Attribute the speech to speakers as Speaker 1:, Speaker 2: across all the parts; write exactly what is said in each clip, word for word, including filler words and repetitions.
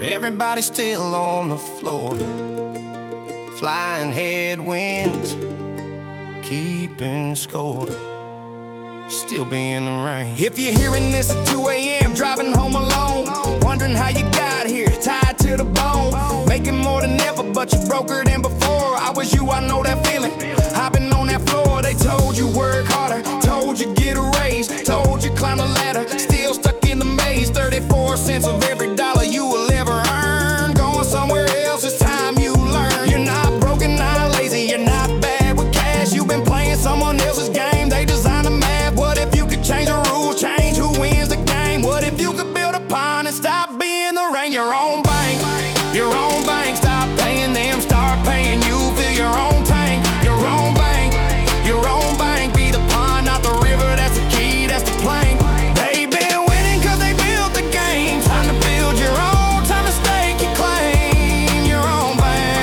Speaker 1: everybody's still on the floor. Flying headwinds, keeping score, still be in the rain. If you're hearing this at two A M, driving home alone, wondering how you got here, tied to the bone, making more than ever, but you broker than before. I was you, I know that feeling. I've been on that floor, they told you work harder, told you get a raise, told you climb the ladder, still stuck in the maze. Thirty-four cents of every dollar you will ever earn, going somewhere else, it's time you learn. You're not broken, not lazy, you're not bad with cash. You've been playing someone else's game, they designed a map. What if you could change the rules, change who wins the game? What if you could build a pond and stop being the rain? Your own bank, your own bank, stop paying them, start paying you. Fill your own tank, your own bank, your own bank. Be the pond, not the river, that's the key, that's the plank. They've been winning cause they built the game. Time to build your own, time to stake your claim. Your own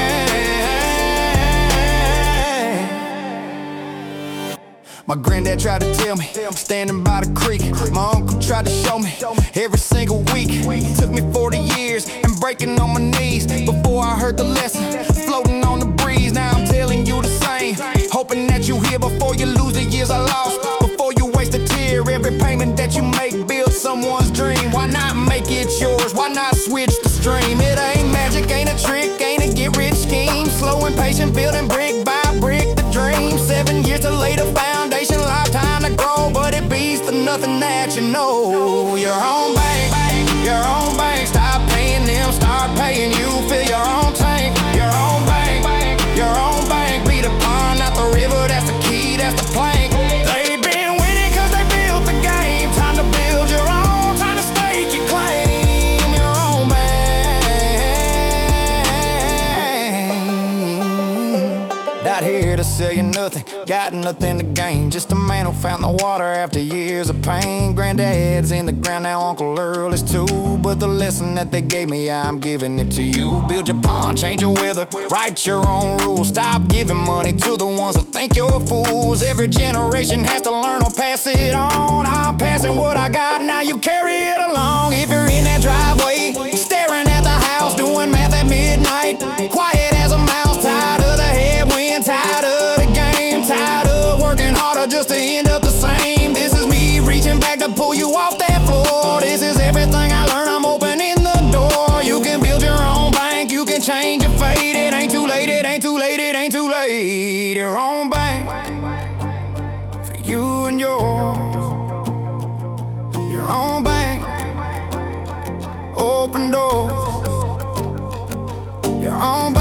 Speaker 1: bank. My granddad tried to tell me, standing by the creek. My uncle tried to show me, every single week. It took me forty years and breaking on my knees before I heard the lesson, floating on the breeze. Now I'm telling you the same, hoping that you hear before you lose the years I lost, before you waste a tear. Every payment that you make builds someone's dream. Why not make it yours? Why not switch the stream? It ain't magic, ain't a trick, ain't a get rich scheme. Slow and patient, building brick by brick the dream. Seven years to lay the foundation, lifetime to grow, but it beats the nothing that you know. Your own bank, your own bank, stop paying them, start paying you. Fill your own tank, your own bank, your own bank. Be the pond, not the river, that's the key, that's the plank. They've been winning cause they built the game. Time to build your own, time to stake your claim. Your own bank. Not here to sell you nothing, got nothing to gain. Just a man who found the water after years of pain. Granddad's in the ground now, Uncle Earl is too. But the lesson that they gave me, I'm giving it to you. Build your pond, change your weather, write your own rules. Stop giving money to the ones that think you're fools. Every generation has to learn or pass it on. I'm passing what I got, now you carry it along. If you're in that driveway, staring at the house, doing math at midnight, quiet as a mouse, tired of the headwind, tired of the game, tired of working harder just to end up the same. This is me reaching back to pull you off that floor. This is everything I learned, I'm opening the door. You can build your own bank, you can change your fate. It ain't too late, it ain't too late, it ain't too late. Your own bank, for you and yours. Your own bank, open doors. Your own bank.